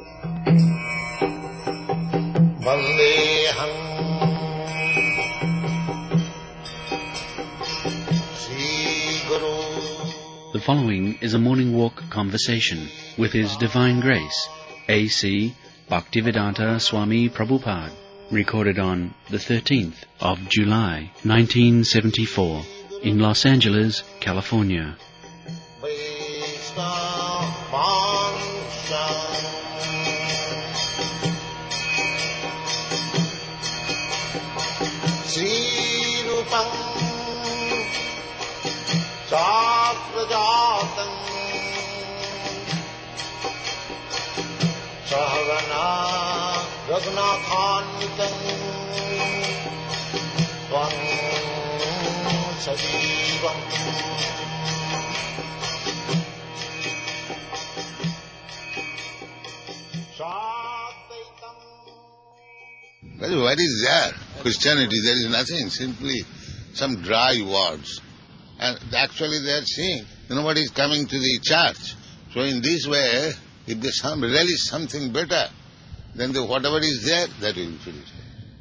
Vandeham Sri Guru. The following is a morning walk conversation with His Divine Grace, A.C. Bhaktivedanta Swami Prabhupada, recorded on the 13th of July, 1974, in Los Angeles, California. Srirupam Chakrajatam Sahagana Raghunathanvitam Tvam Sajivam Well, what is there? Christianity, there is nothing, simply some dry words. And actually they are saying, nobody is coming to the church. So in this way, if they really something better, then whatever is there, that will be finished.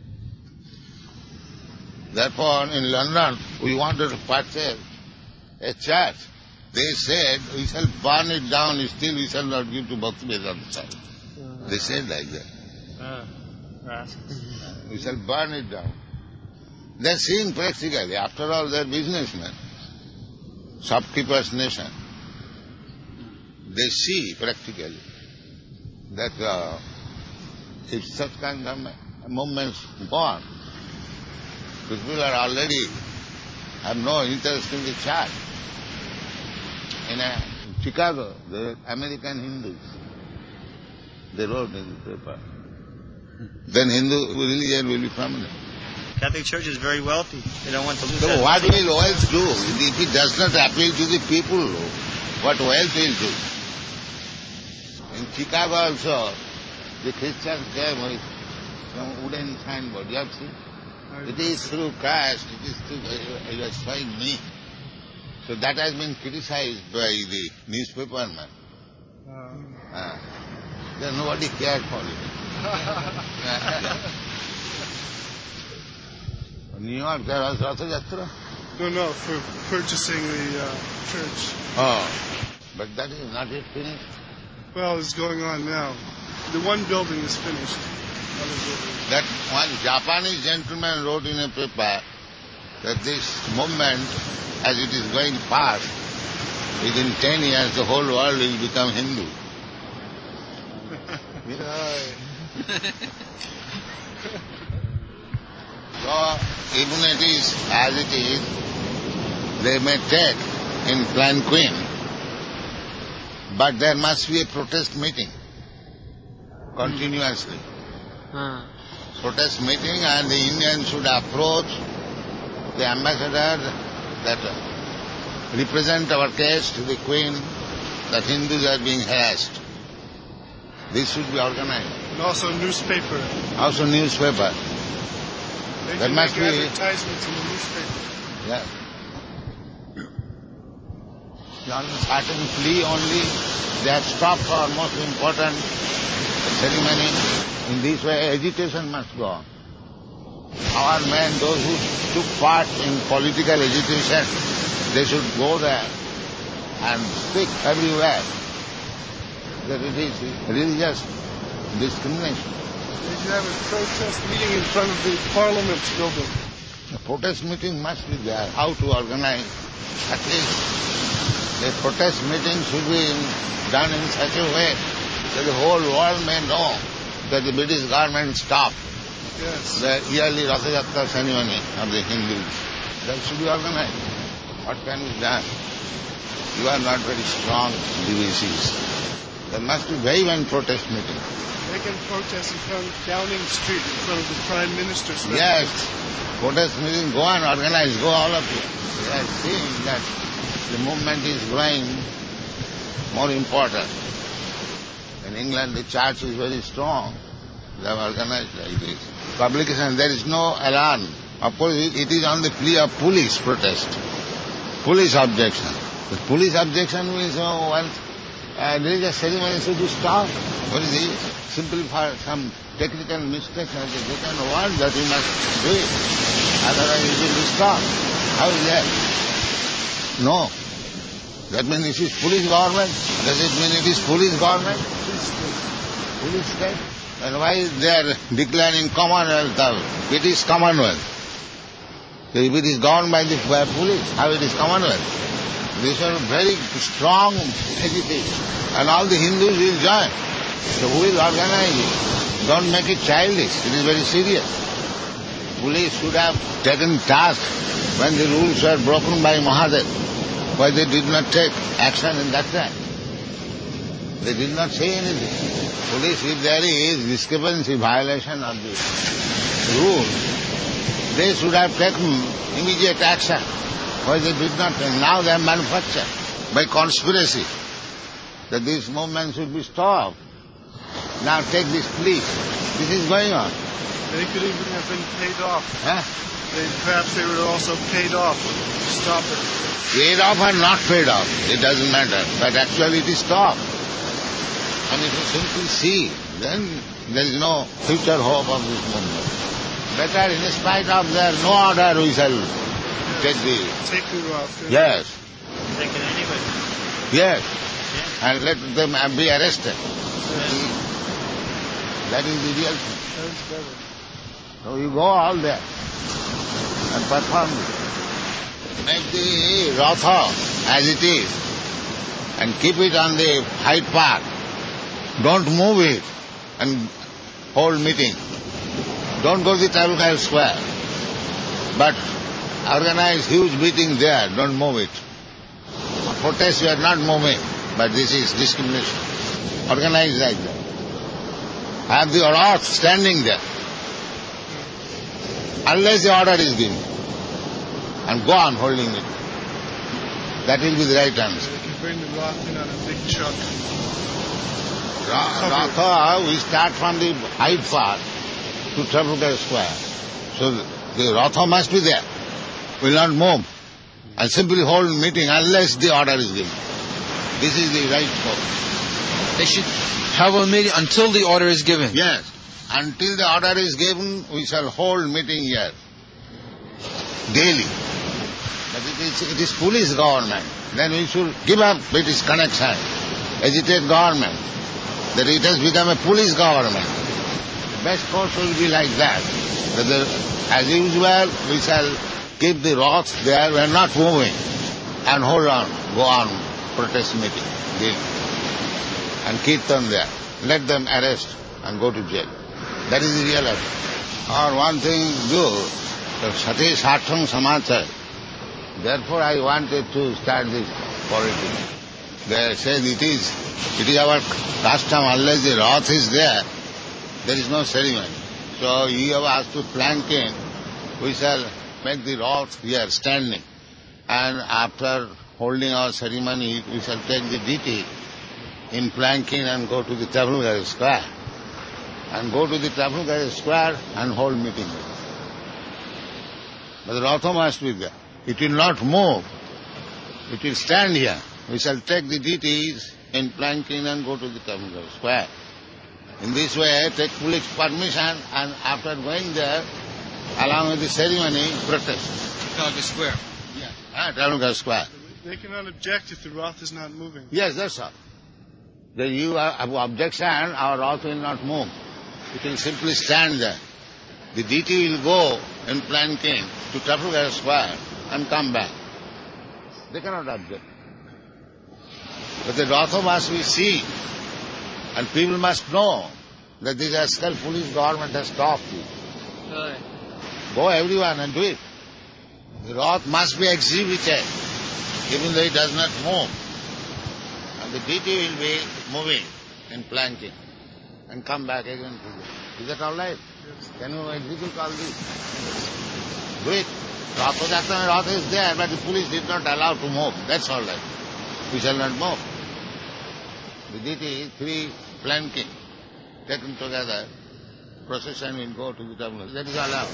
Therefore, in London, we wanted to purchase a church. They said, we shall burn it down, still we shall not give to Bhaktivedanta Swami. They said like that. We shall burn it down. They are seeing practically. After all, they are businessmen. Shopkeepers' nation. They see practically that if such kind of movements go on, people are already have no interest in the church. In Chicago, the American Hindus, they wrote in the paper, then Hindu religion will be permanent. Catholic Church is very wealthy. They don't want to lose that. So what will wealth do? If it does not appeal to the people, what wealth will do? In Chicago also, the Christians came with some wooden signboard. You have seen? It is through Christ, it is through, you are showing me. So that has been criticized by the newspaperman. Then nobody cared for it. New York, there was Ratha Yatra? No, for purchasing the church. Oh, but that is not yet finished. Well, it's going on now. The one building is finished. That one Japanese gentleman wrote in a paper that this movement, as it is going fast, within 10 years the whole world will become Hindu. So, even it is as it is, they may take in Plan Queen, but there must be a protest meeting continuously. Protest meeting, and the Indians should approach the ambassador that represent our case to the Queen that Hindus are being harassed. This should be organized. And also newspaper. Also newspaper. They There can must make be advertisements in the newspaper. Yeah. On certain plea only, they have stopped for most important ceremony. In this way, agitation must go on. Our men, those who took part in political agitation, they should go there and speak everywhere that it is religious discrimination. They should have a protest meeting in front of the Parliament building. A protest meeting must be there. How to organize? At least the protest meeting should be done in such a way that the whole world may know that the British government stopped the yearly Ratha Yatra ceremony of the Hindus. That should be organized. What can be done? You are not very strong DVCs. There must be very one protest meeting. They can protest in front of Downing Street, in front of the Prime Minister's residence. Yes. Protest meeting, go and organize, go all of you. We are seeing that the movement is growing more important. In England, the church is very strong. They have organized like this. Publication, there is no alarm. Of course, it is on the plea of police protest. Police objection. The police objection means, religious ceremony should be stopped. What is it? Simply for some technical mistake, they can want that you must do it. Otherwise it will be stopped. How is that? No. That means it is police government. Does it mean it is police government? Police state. And why they are declaring Commonwealth, British Commonwealth? If it is governed by the police, how it is Commonwealth? These are very strong agitation. And all the Hindus will join. So who will organize it? Don't make it childish. It is very serious. Police should have taken task when the rules were broken by Mahadev. Why they did not take action in that time? They did not say anything. Police, if there is discrepancy, violation of the rule, they should have taken immediate action. Why they did not? And now they have manufactured by conspiracy that this movement should be stopped. Now take this police. This is going on. They could even have been paid off. Huh? Perhaps they were also paid off to stop it. Paid off or not paid off, it doesn't matter. But actually it is stopped. And if you simply see, then there is no future hope of this movement. Better, in spite of their no order, we shall take the Roth. Yes. Take it anyway. Yes. Yeah. And let them be arrested. Yeah. That is the real thing. Sounds better. So you go all there and perform it. Make the Ratha as it is and keep it on the Hyde Park. Don't move it and hold meeting. Don't go to the Trafalgar Square. But organize huge meeting there. Don't move it. Protest you are not moving, but this is discrimination. Organize like that. Have the Rath standing there. Unless the order is given. And go on holding it. That will be the right answer. You can bring the Roth in on a big truck. Ratha, we start from the Hyde Park to Trafalgar Square. So the Ratha must be there. Will not move. And simply hold meeting unless the order is given. This is the right course. They should have a meeting until the order is given. Yes. Until the order is given, we shall hold meeting here. Daily. But it is police government. Then we should give up British connection. Agitate government. That it has become a police government. The best course will be like that. As usual, we shall keep the Roth there. We are not moving. And hold on. Go on. Protest meeting. Daily. And keep them there. Let them arrest and go to jail. That is the real effort. Or one thing do, Sati Sartham Samachar. Therefore I wanted to start this politics. They said it is our custom, unless the Rath is there is no ceremony. So you have asked to plank in, we shall make the Rath here standing. And after holding our ceremony, we shall take the deity in planking and go to the Trafalgar Square. And go to the Trafalgar Square and hold meeting. But the Ratha must be there. It will not move. It will stand here. We shall take the deities in planking and go to the Trafalgar Square. In this way, take police permission and after going there, along with the ceremony, protest. Trafalgar Square. Yeah, Trafalgar Square. They cannot object if the Roth is not moving. Yes, that's all. Then you have objection, our Rath will not move. It will simply stand there. The deity will go in planking to Trafalgar Square and come back. They cannot object. But the Ratha must be seen. And people must know that this rascal police government has stopped you. Go everyone and do it. The Rath must be exhibited, even though it does not move. And the deity will be moving in planking and come back again to you. Is that all right? Yes. Can you execute all this? Do it. Rath is there, but the police did not allow to move. That's all right. We shall not move. The deity, 3 planking, taken together, procession will go to the terminal. That is allowed.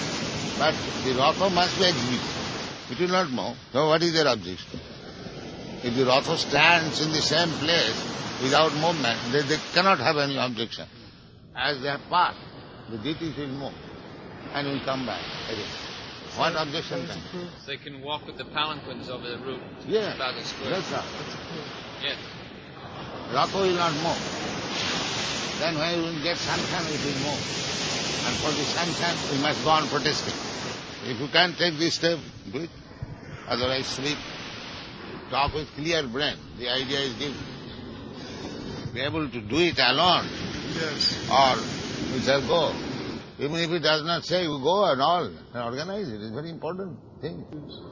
But the Ratha must be exhibited. It will not move. So what is their objection? If the Ratha stands in the same place without movement, they cannot have any objection. As they have passed, the deities will move and will come back again. What objection then? They can walk with the palanquins over the route. Yeah, About the square. that's right. Yes. Ratha will not move. Then when you will get sanction, it will move. And for the sanction, we must go on protesting. If you can't take this step, do it. Otherwise, sleep. Talk with clear brain. The idea is given. Be able to do it alone. Yes. Or we shall go. Even if it does not say, you go and all, and organize it. It's a very important thing.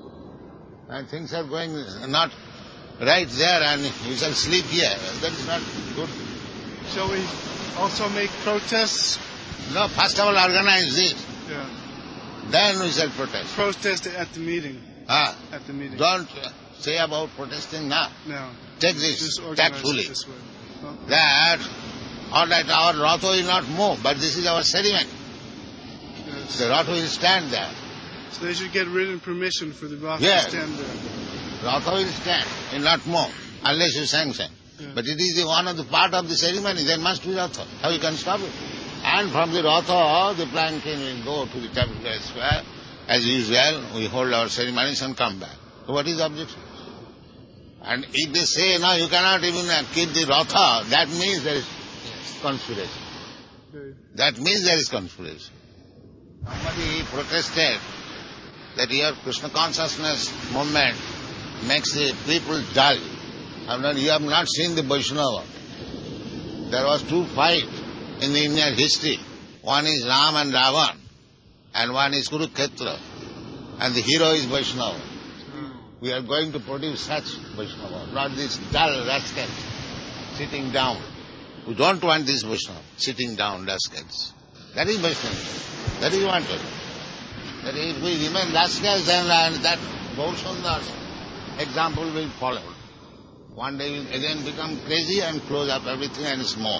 And things are going not right there and we shall sleep here. That is not good. Shall we also make protests? No, first of all organize this. Yeah. Then we shall protest. Protest at the meeting. At the meeting. Don't say about protesting now. No. Take this Just organize tactfully. it this way. Okay. That, all right, our Ratha will not move, but this is our ceremony. Yes. The Ratha will stand there. So they should get written permission for the Ratha Yes. to stand there. Ratha will stand, will not move, unless you sanction. Yeah. But it is the one of the part of the ceremony, there must be Ratha. How you can stop it? And from the Ratha, the planking will go to the Trafalgar Square. As usual, we hold our ceremonies and come back. So what is the objection? And if they say, no, you cannot even keep the Ratha, that means there is conspiracy. Okay. That means there is conspiracy. Somebody protested that your Krishna consciousness movement makes the people dull. You have not seen the Vaishnava. There was two fights in the Indian history. One is Ram and Ravan, and one is Kurukshetra. And the hero is Vaishnava. We are going to produce such Vaishnava, not this dull rascals sitting down. We don't want this Vaishnava, sitting down rascals. That is Vaishnava. That is wanted. That if we remain rascals, then that Gaur-Sundar's example will follow. One day we will again become crazy and close up everything and smoke.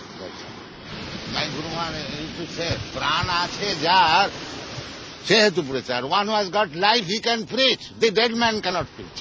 My Guru Maharaj used to say, Prana che jar, se tu prachar. One who has got life, he can preach. The dead man cannot preach.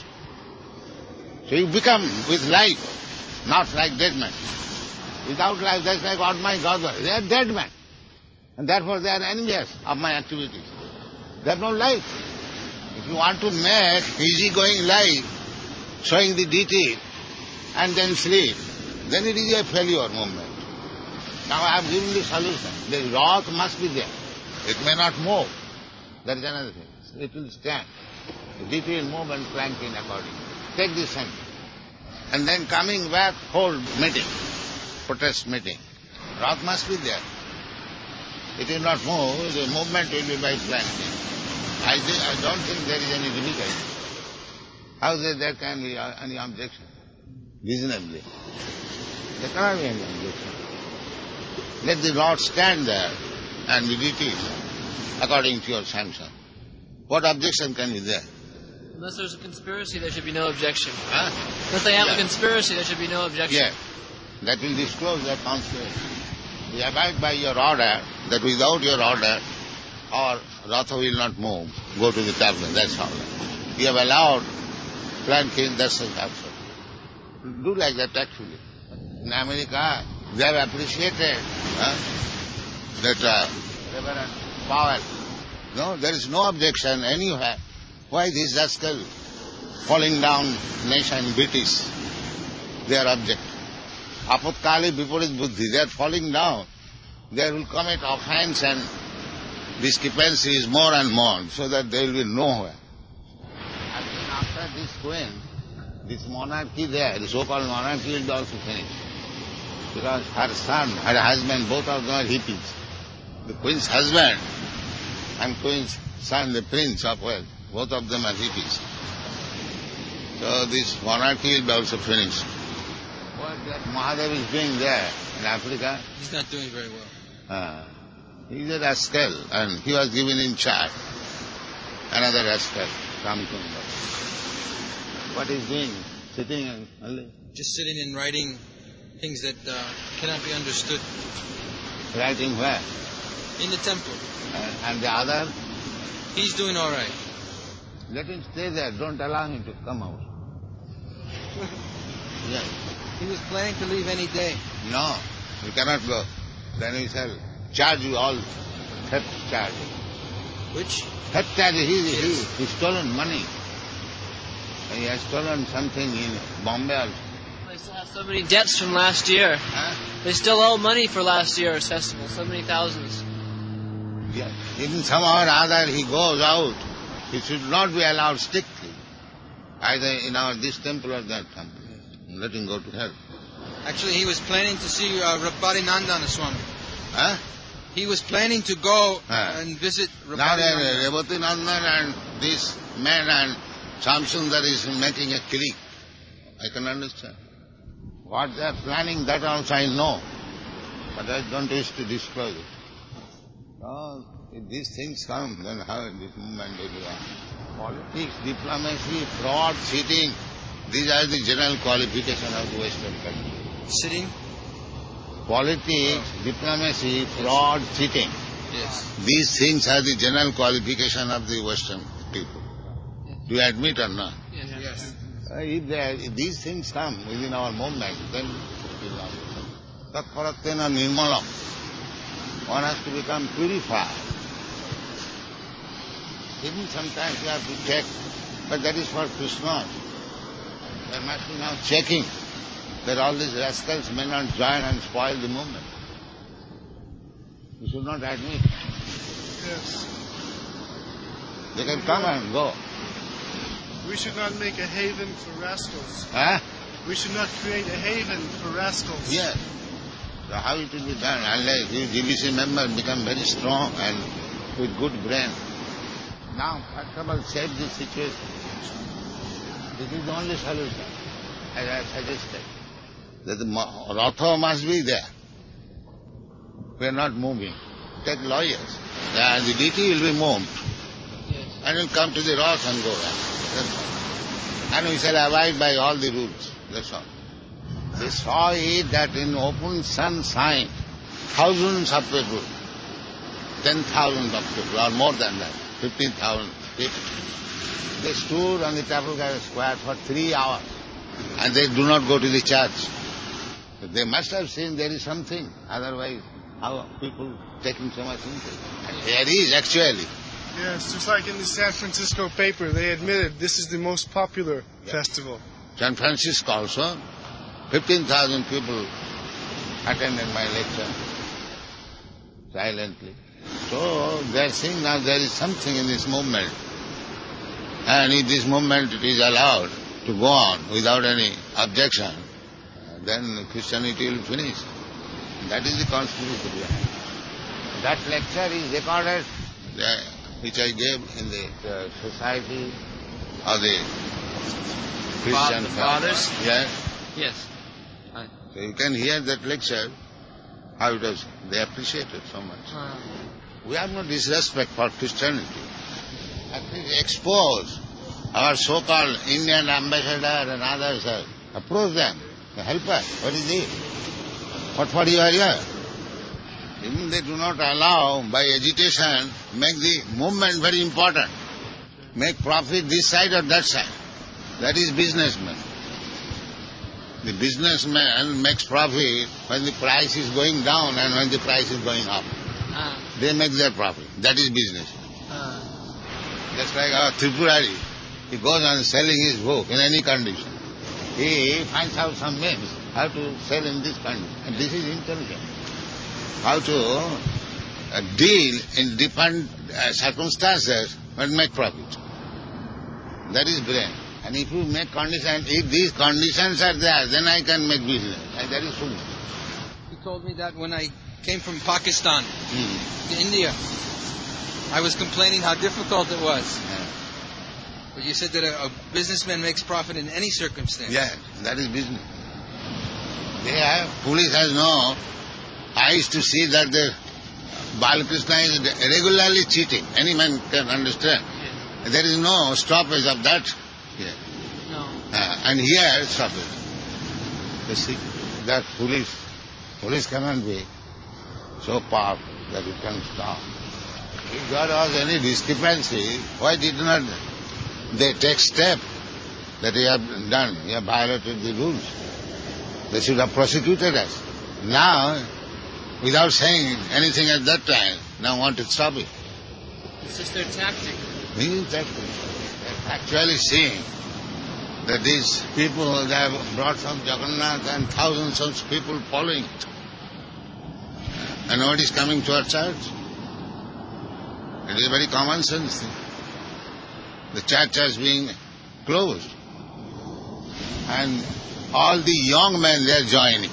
So you become with life, not like dead man. Without life, that's like what my God was. They are dead men. And therefore they are envious of my activities. They have no life. If you want to make easy-going life, showing the deity, and then sleep, then it is a failure movement. Now I have given the solution. The rock must be there. It may not move. That is another thing. It will stand. The deity will move and plank in accordingly. Take this hand. And then coming back, hold meeting, protest meeting. Rock must be there. It will not move. The movement will be by planking. I don't think there is any difficulty. How there can be any objection? Reasonably. There cannot be any objection. Let the Lord stand there and be deities according to your sanction. What objection can be there? Unless there's a conspiracy, there should be no objection. Huh? If they have Yeah. a conspiracy, there should be no objection. Yes. That will disclose that conspiracy. We abide by your order, that without your order, our Ratha will not move. Go to the tablet, that's all. We have allowed planking, that's also. Do like that actually. In America, they have appreciated that Reverend Powell. No, there is no objection anywhere. Why this rascal falling down nation British? They are object. Apatkali Viparit Buddhi, they are falling down. They will commit offense and discrepancy is more and more, so that they will be nowhere. And then after this queen, this monarchy there, the so-called monarchy will be also finished. Because her son, her husband, both of them are hippies. The queen's husband and queen's son, the prince of Wales, both of them are hippies. So this monarchy will be also finished. What that Mahadev is doing there in Africa, He's not doing very well. he's a rascal, and he was given in charge. Another rascal, Ramkunda. What he's doing? Sitting and only Just sitting and writing things that cannot be understood writing where? in the temple. And the other, He's doing all right. let him stay there. Don't allow him to come out. Yes. He was planning to leave any day. No, you cannot go. Then we shall charge you all theft charge. Which? Theft charge, he stolen money. He has stolen something in Bombay also. They still have so many debts from last year. Huh? They still owe money for last year's festival, so many thousands. Yeah. Even somehow or other he goes out. He should not be allowed strictly, either in this temple or that temple. Let him go to hell. Actually, he was planning to see Rabari Nandana Swami. Huh? He was planning to go Ah. and visit Now Rabari Nandana. Rebati Nandan and this man and Shamsundar is making a clique. I can understand. What they are planning, that also I know. But I don't wish to disclose it. So, if these things come, then how this movement will go on? Politics, diplomacy, fraud, cheating, these are the general qualification of the Western country. Sitting? Politics, diplomacy, fraud, cheating. Yes. These things are the general qualification of the Western people. Do you admit or not? Yes. If these things come within our movement, then it will happen. Tatparatena nirmalam. One has to become purified. Even sometimes you have to check, but that is for Krishna. There must be now checking that all these rascals may not join and spoil the movement. You should not admit. Yes. They can come and go. We should not make a haven for rascals. Huh? We should not create a haven for rascals. Yes. So how it will be done? Unless you GBC members become very strong and with good brain. Now, first of all, save this situation. This is the only solution, as I suggested. That the Ratha must be there. We are not moving. Take lawyers. The deity will be moved. And will come to the Rath and go back. That's all. And we shall abide by all the rules. That's all. They saw it that in open sunshine, thousands of people, 10,000 of people, or more than that, 15,000 people. They stood on the Trafalgar Square for 3 hours, and they do not go to the church. They must have seen there is something, otherwise how people taking so much interest. And there is actually. Yes, just like in the San Francisco paper, they admitted this is the most popular festival. San Francisco also, 15,000 people attended my lecture silently. So they are saying now there is something in this movement. And if this movement is allowed to go on without any objection, then Christianity will finish. That is the conspiracy behind. That lecture is recorded, which I gave in the Society of the Christian The Fathers? Yes. Yes. So you can hear that lecture, how it was, they appreciate it so much. We have no disrespect for Christianity. At least expose our so-called Indian ambassador and others, approach them, help us. What is it? What for you are here? Even they do not allow, by agitation, make the movement very important. Make profit this side or that side. That is businessman. The businessman makes profit when the price is going down and when the price is going up. They make their profit. That is business. Just like our Tripurari. He goes on selling his book in any condition. He finds out some means how to sell in this condition. And this is intelligence. How to deal in different circumstances and make profit. That is brain. And if you make conditions, if these conditions are there, then I can make business. And that is true. He told me that when I came from Pakistan to India, I was complaining how difficult it was. But you said that a businessman makes profit in any circumstance. Yeah, that is business. Police has no eyes to see that the Balakrishna is regularly cheating. Any man can understand. Yes. There is no stoppage of that here. No. And here, stoppage. You see, that police cannot be so powerful that it can stop. If there was any discrepancy, why did not they take step that he have done. He have violated the rules. They should have prosecuted us. Now, without saying anything at that time, now want to stop it. It's just their tactic. They're actually seeing that these people, they have brought from Jagannath and thousands of people following it. And nobody is coming to our church. It is a very common sense thing. The church is being closed. And all the young men, they are joining.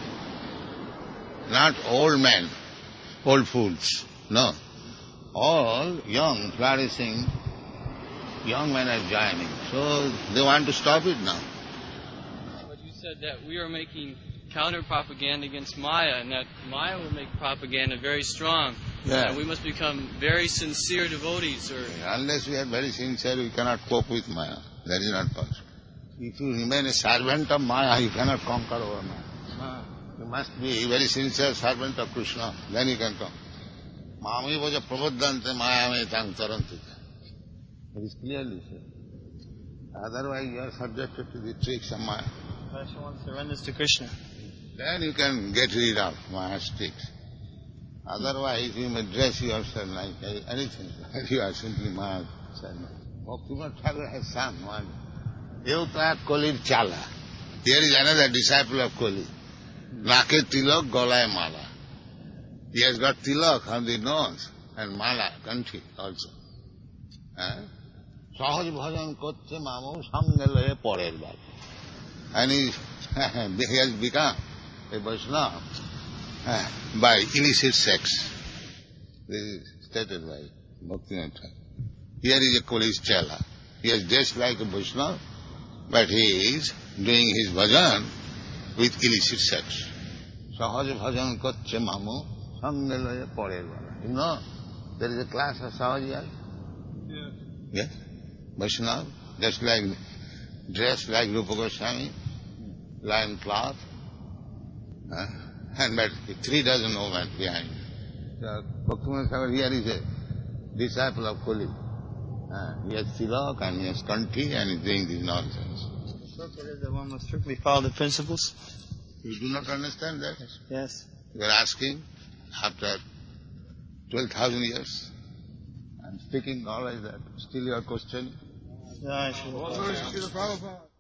Not old men, old fools. No. All young, flourishing, young men are joining. So they want to stop it now. But you said that we are making counter-propaganda against Maya, and that Maya will make propaganda very strong. Yeah. And we must become very sincere devotees. Unless we are very sincere, we cannot cope with Maya. That is not possible. If you remain a servant of Maya, you cannot conquer over Maya. You must be a very sincere servant of Krishna. Then you can conquer. Mami was a prabodhante maya me tang taranti. It is clearly said. Otherwise you are subjected to the tricks of Maya. Unless one surrenders to Krishna. Then you can get rid of Maya's tricks. Otherwise you may dress yourself like anything. You are simply Maya's servant. Bhaktivinoda Thakur has sung one. Euta Kolir Chala. Here is another disciple of Koli. Nake Tilak Golay Mala. He has got tilak on the nose and mala, country also. Sahaj bhajan kotche mamu samgalaye porer bal. And he has become a Vaishnava by illicit sex. This is stated by Bhaktivinoda Thakur. Here is a Koli's Chela. He is dressed like a Vaishnava, but he is doing his bhajan with illicit sex. Sahaj bhajan kotche mamu. You know, there is a class of Sahajiyas. Yeah. Yes. Vaishnava, just like, dressed like Rupa Goswami, lion cloth, and but 3 dozen women behind. So, Bhaktivinoda Thakur here is a disciple of Koli. He has tilak and he has kanthi and he is doing this nonsense. So it is that one must strictly follow the principles? You do not understand that? Yes. You are asking after 12,000 years and speaking all like that. Still you are questioning? Yeah, I should. Glory to Srila Prabhupada.